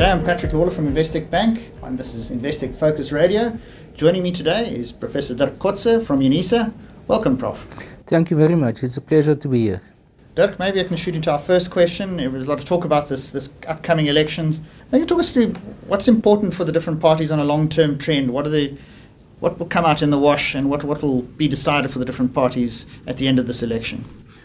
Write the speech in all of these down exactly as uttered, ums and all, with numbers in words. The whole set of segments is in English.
G'day, I'm Patrick Lawler from Investec Bank, and this is Investec Focus Radio. Joining me today is Professor Dirk Coetzee from UNISA. Welcome, Professor Thank you very much. It's a pleasure to be here. Dirk, maybe I can shoot into our first question. There was a lot of talk about this, this upcoming election. Maybe talk us through what's important for the different parties on a long-term trend. What are the, what will come out in the wash, and what, what will be decided for the different parties at the end of this election?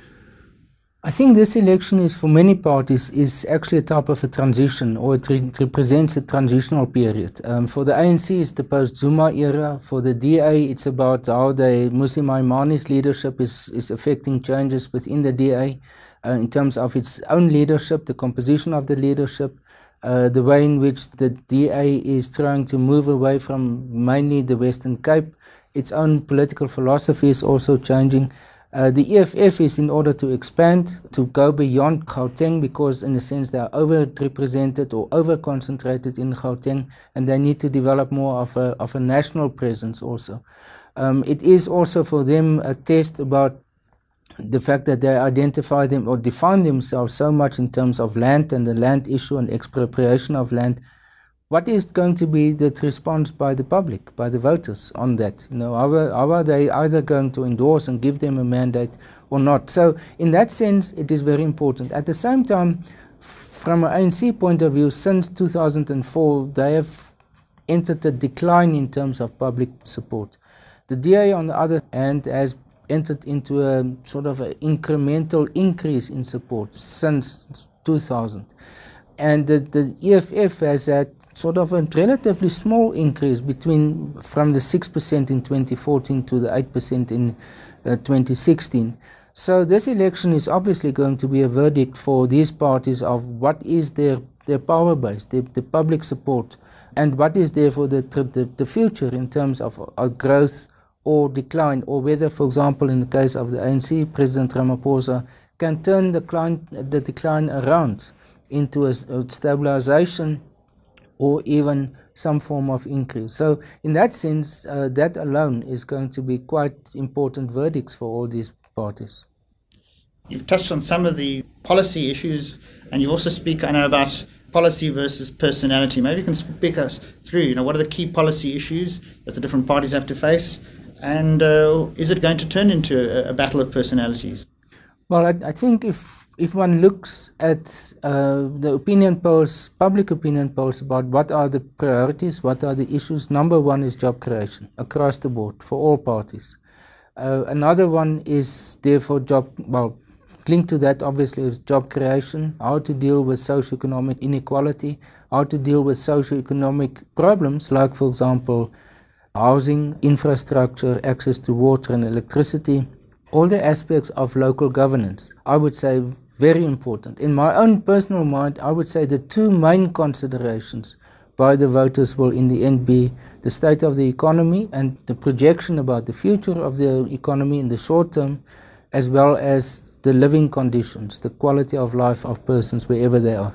I think this election is, for many parties, is actually a type of a transition, or it re- represents a transitional period. Um, for the A N C, it's the post-Zuma era. For the D A, it's about how the Muslim Maimani's leadership is, is affecting changes within the D A uh, in terms of its own leadership, the composition of the leadership, uh, the way in which the D A is trying to move away from mainly the Western Cape. Its own political philosophy is also changing. Uh, the E F F is in order to expand, to go beyond Gauteng, because in a sense they are over-represented or over-concentrated in Gauteng, and they need to develop more of a, of a national presence also. Um, it is also for them a test about the fact that they identify them or define themselves so much in terms of land and the land issue and expropriation of land. What is going to be the response by the public, by the voters on that? You know, how are, how are they either going to endorse and give them a mandate or not? So in that sense, it is very important. At the same time, from an A N C point of view, since two thousand four, they have entered a decline in terms of public support. The D A, on the other hand, has entered into a sort of an incremental increase in support since two thousand. And the, the E F F has had sort of a relatively small increase between from the six percent in twenty fourteen to the eight percent in uh, twenty sixteen. So this election is obviously going to be a verdict for these parties of what is their, their power base, their, the public support, and what is there for the, the, the future in terms of uh, growth or decline, or whether, for example, in the case of the A N C, President Ramaphosa can turn the decline, the decline around into a, a stabilization or even some form of increase. So in that sense, uh, that alone is going to be quite important verdicts for all these parties. You've touched on some of the policy issues, and you also speak, I know, about policy versus personality. Maybe you can speak us through, you know, what are the key policy issues that the different parties have to face, and uh, is it going to turn into a, a battle of personalities? Well, I, I think if if one looks at uh, the opinion polls, public opinion polls about what are the priorities, what are the issues, number one is job creation across the board for all parties. Uh, another one is therefore job, well, linked to that obviously is job creation, how to deal with socioeconomic inequality, how to deal with socioeconomic problems like, for example, housing, infrastructure, access to water and electricity. All the aspects of local governance, I would say, very important. In my own personal mind, I would say the two main considerations by the voters will in the end be the state of the economy and the projection about the future of the economy in the short term, as well as the living conditions, the quality of life of persons wherever they are.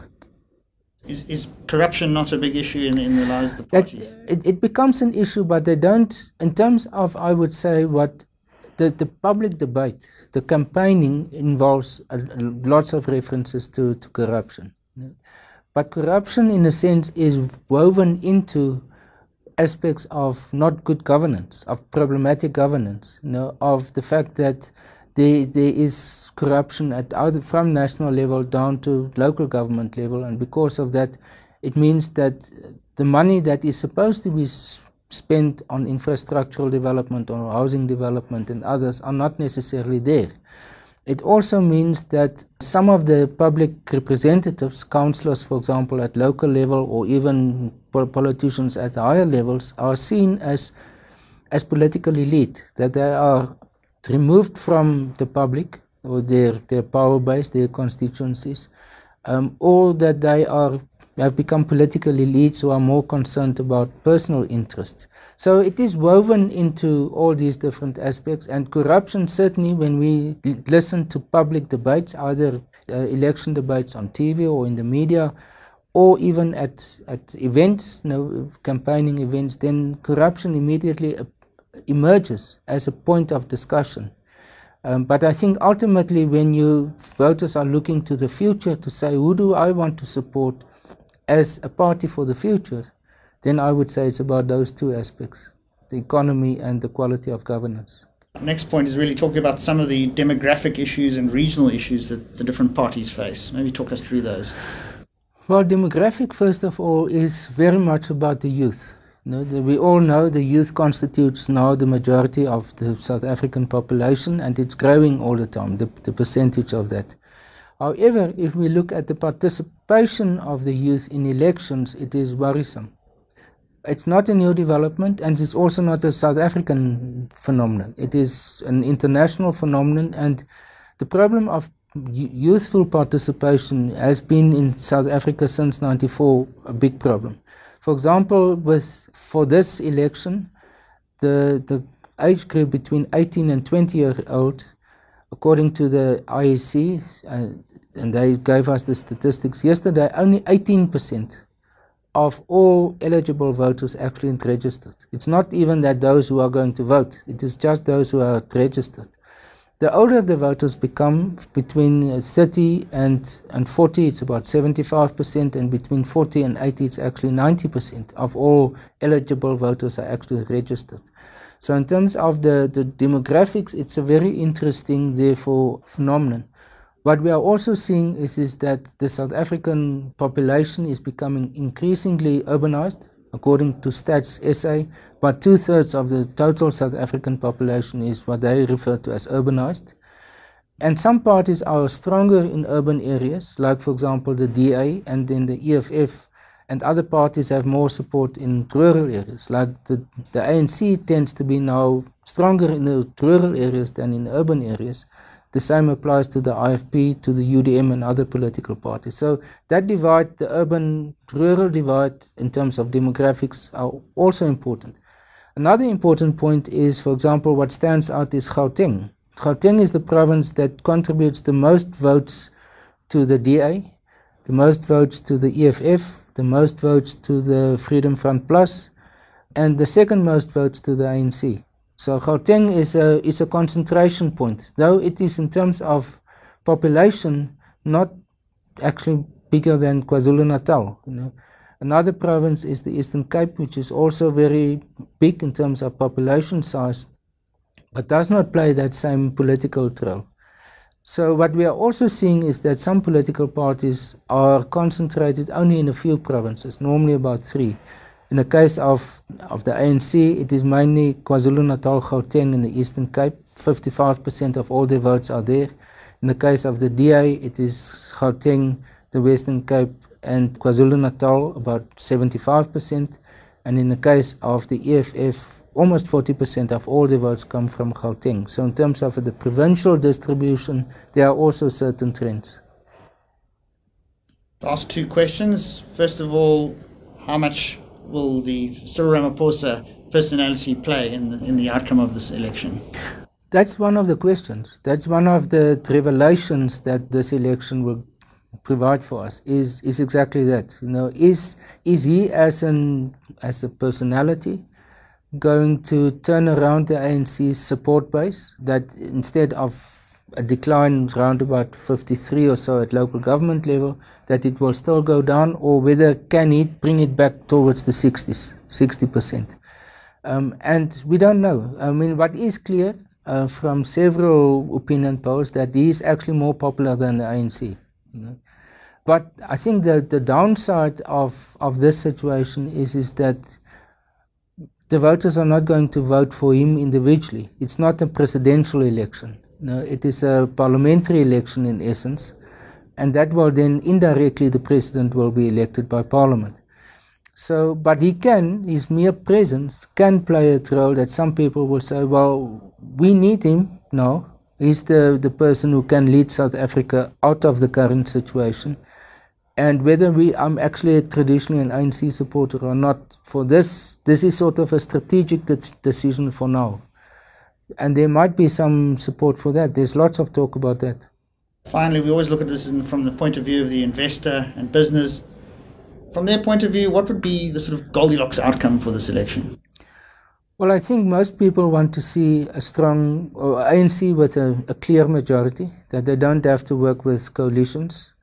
Is, is corruption not a big issue in, in the lives of the parties? It, it becomes an issue, but they don't, in terms of, I would say, what The, the public debate, the campaigning involves a, a, lots of references to, to corruption. But corruption, in a sense, is woven into aspects of not good governance, of problematic governance, you know, of the fact that there, there is corruption at either from national level down to local government level, and because of that, it means that the money that is supposed to be spent on infrastructural development or housing development and others are not necessarily there. It also means that some of the public representatives, councillors for example at local level, or even politicians at higher levels, are seen as as political elite, that they are removed from the public or their, their power base, their constituencies, um, or that they are have become political elites who are more concerned about personal interests. So it is woven into all these different aspects, and corruption, certainly when we listen to public debates, either uh, election debates on T V or in the media, or even at, at events, you know, campaigning events, then corruption immediately uh, emerges as a point of discussion. Um, but I think ultimately when you voters are looking to the future to say, who do I want to support, as a party for the future, then I would say it's about those two aspects, the economy and the quality of governance. Next point is really talking about some of the demographic issues and regional issues that the different parties face. Maybe talk us through those. Well, demographic, first of all, is very much about the youth. You know, the, we all know the youth constitutes now the majority of the South African population, and it's growing all the time, the, the percentage of that. However, if we look at the participation of the youth in elections, it is worrisome. It's not a new development, and it's also not a South African phenomenon. It is an international phenomenon, and the problem of youthful participation has been in South Africa since ninety-four a big problem. For example, with for this election, the the age group between eighteen and twenty year old, according to the I E C, uh, and they gave us the statistics yesterday, only eighteen percent of all eligible voters actually registered. It's not even that those who are going to vote, it is just those who are registered. The older the voters become, between thirty and, and forty, it's about seventy-five percent, and between forty and eighty, it's actually ninety percent of all eligible voters are actually registered. So in terms of the, the demographics, it's a very interesting, therefore, phenomenon. What we are also seeing is, is that the South African population is becoming increasingly urbanized. According to Stats S A, about two-thirds of the total South African population is what they refer to as urbanized. And some parties are stronger in urban areas, like, for example, the D A, and then the E F F, and other parties have more support in rural areas. Like the, the A N C tends to be now stronger in the rural areas than in urban areas. The same applies to the I F P, to the U D M and other political parties. So that divide, the urban-rural divide in terms of demographics, are also important. Another important point is, for example, what stands out is Gauteng. Gauteng is the province that contributes the most votes to the D A, the most votes to the E F F, the most votes to the Freedom Front Plus, and the second most votes to the A N C. So Gauteng is a, is a concentration point, though it is in terms of population not actually bigger than KwaZulu-Natal. You know. Another province is the Eastern Cape, which is also very big in terms of population size, but does not play that same political role. So what we are also seeing is that some political parties are concentrated only in a few provinces, normally about three. In the case of, of the A N C, it is mainly KwaZulu-Natal, Gauteng, and the Eastern Cape. fifty-five percent of all their votes are there. In the case of the D A, it is Gauteng, the Western Cape, and KwaZulu-Natal, about seventy-five percent. And in the case of the E F F, almost forty percent of all the votes come from Gauteng. So in terms of the provincial distribution, there are also certain trends. Last two questions. First of all, how much will the Cyril Ramaphosa personality play in the, in the outcome of this election? That's one of the questions. That's one of the revelations that this election will provide for us, is is exactly that. You know, is is he as an as a personality going to turn around the A N C's support base, that instead of a decline around about fifty-three or so at local government level, that it will still go down, or whether can he bring it back towards the sixties, sixty percent. Um, and we don't know. I mean, what is clear uh, from several opinion polls, that he is actually more popular than the A N C. You know? But I think that the downside of, of this situation is, is that the voters are not going to vote for him individually. It's not a presidential election. No, it is a parliamentary election in essence, and that will then indirectly the president will be elected by parliament. So, but he can, his mere presence can play a role that some people will say, well, we need him now. He's the, the person who can lead South Africa out of the current situation. And whether we, I'm actually traditionally an A N C supporter or not, for this, this is sort of a strategic decision for now. And there might be some support for that. There's lots of talk about that. Finally, we always look at this in, from the point of view of the investor and business. From their point of view, what would be the sort of Goldilocks outcome for this election? Well, I think most people want to see a strong or A N C with a, a clear majority, that they don't have to work with coalitions.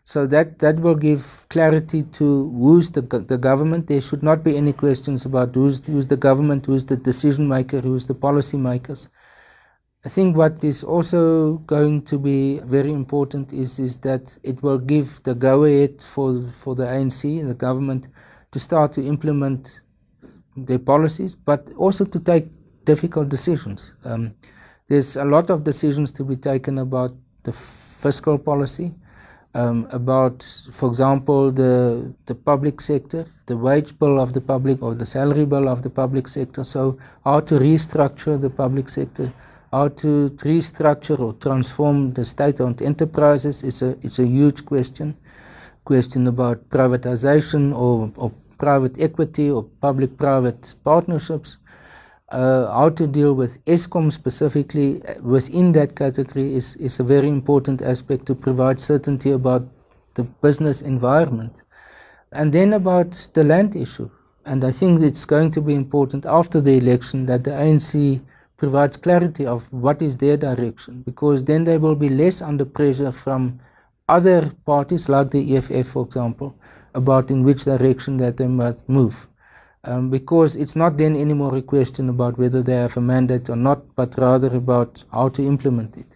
So that, that will give clarity to who's the, the government. There should not be any questions about who's, who's the government, who's the decision maker, who's the policy makers. I think what is also going to be very important is, is that it will give the go-ahead for, for the A N C and the government to start to implement their policies, but also to take difficult decisions. Um, there's a lot of decisions to be taken about the fiscal policy, um, about, for example, the, the public sector, the wage bill of the public or the salary bill of the public sector. So how to restructure the public sector, how to restructure or transform the state-owned enterprises is a, it's a huge question. Question about privatization or, or private equity or public-private partnerships. Uh, how to deal with Eskom specifically within that category is, is a very important aspect to provide certainty about the business environment. And then about the land issue. And I think it's going to be important after the election that the A N C provides clarity of what is their direction, because then they will be less under pressure from other parties like the E F F, for example, about in which direction that they must move. Um, because it's not then anymore a question about whether they have a mandate or not, but rather about how to implement it.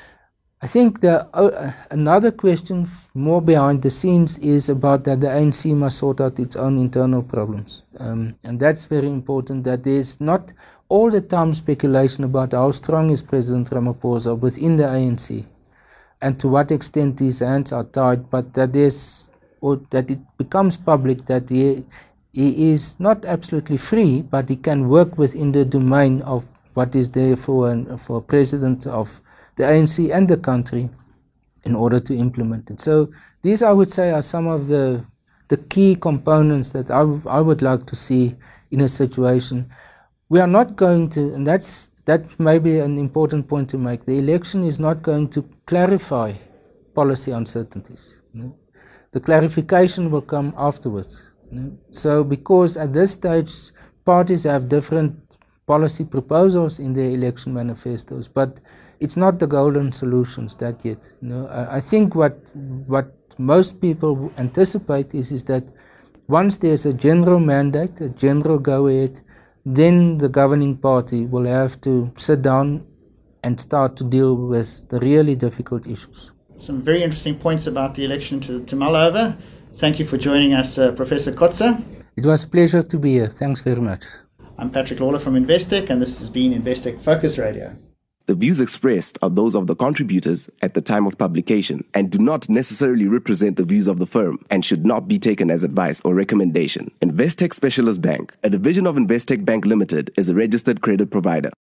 I think the, uh, another question more behind the scenes is about that the A N C must sort out its own internal problems. Um, and that's very important, that there's not all the time speculation about how strong is President Ramaphosa within the A N C and to what extent his hands are tied, but that there's, or that it becomes public that he He is not absolutely free, but he can work within the domain of what is there for an, for a president of the A N C and the country in order to implement it. So these, I would say, are some of the the key components that I, I would like to see in a situation. We are not going to, and that's that may be an important point to make. The election is not going to clarify policy uncertainties. You know? The clarification will come afterwards. So because at this stage parties have different policy proposals in their election manifestos, but it's not the golden solutions that yet. You know, I think what what most people anticipate is, is that once there's a general mandate, a general go-ahead, then the governing party will have to sit down and start to deal with the really difficult issues. Some very interesting points about the election to, to mull over. Thank you for joining us, uh, Professor Kotze. It was a pleasure to be here. Thanks very much. I'm Patrick Lawler from Investec, and this has been Investec Focus Radio. The views expressed are those of the contributors at the time of publication and do not necessarily represent the views of the firm and should not be taken as advice or recommendation. Investec Specialist Bank, a division of Investec Bank Limited, is a registered credit provider.